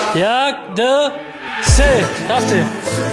یک دو سه رفتیم.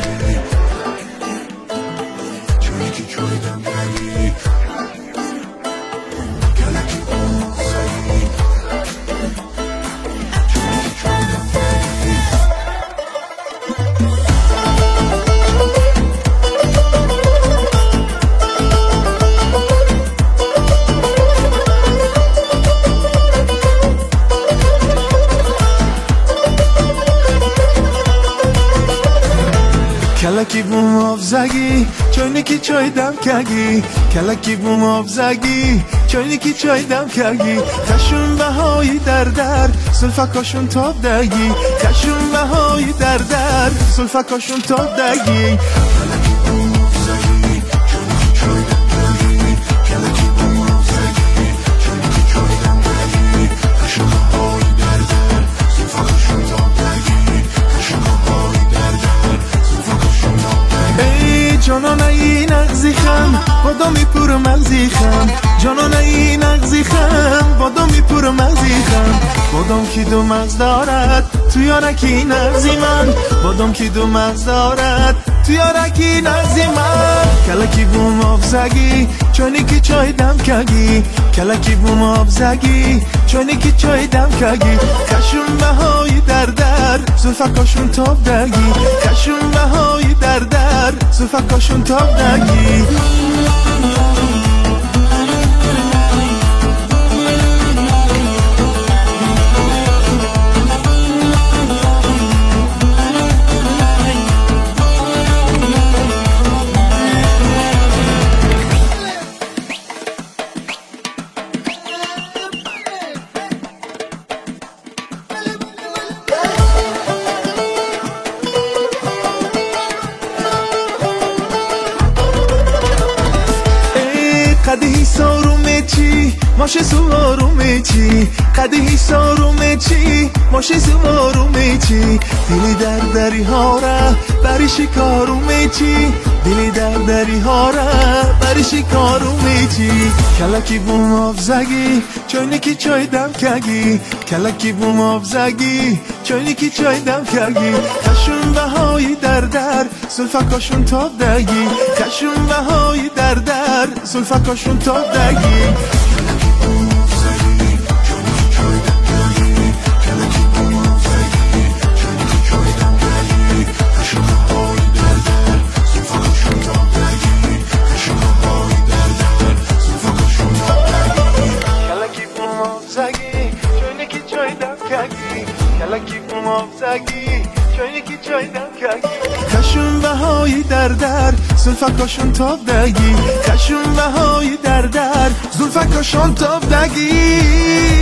کلکی بوم آبزگی چاینکی چای دم کگی کلکی بوم آبزگی چاینکی چای دم کگی کشون بهایی در سلفکاشون تاب دگی کشون بهایی در سلفکاشون تاب دگی جانانه این اغزی خم بادامی پر مغزی خم جانانه این اغزی خم بادامی پر مغزی خم بادام کی دو مغز دارد تو یارکی نغزی من بادام کی دو مغز دارد تو یارکی نغزی من کلکی بوم آبزگی چاینکی چای دم کگی کلکی بوم آبزگی چاینکی چای دم کگی کشون بهایی در زلفکاشون تاب دگی کشون بهایی در زلفکاشون تاب دگی قدهی سارومه چی ماشه سوارومه چی قدهی سارومه چی ماشه سوارومه چی دلی دری ها را بری شکارومه چی دلی دری ها را بری شکارومه چی کلکی بوم آبزگی چاینکی چای دم کگی کلکی بوم آبزگی چاینکی چای دم کگی کشون بهایی در زلفکاشون تاب دگی کشون بهایی در زلفکاشون تاب دگی کلکی بوم آبزگی چاینکی چای دم کگی کشون بهایی در زلفکاشون تاب دگی کشون بهایی در زلفکاشون تاب دگی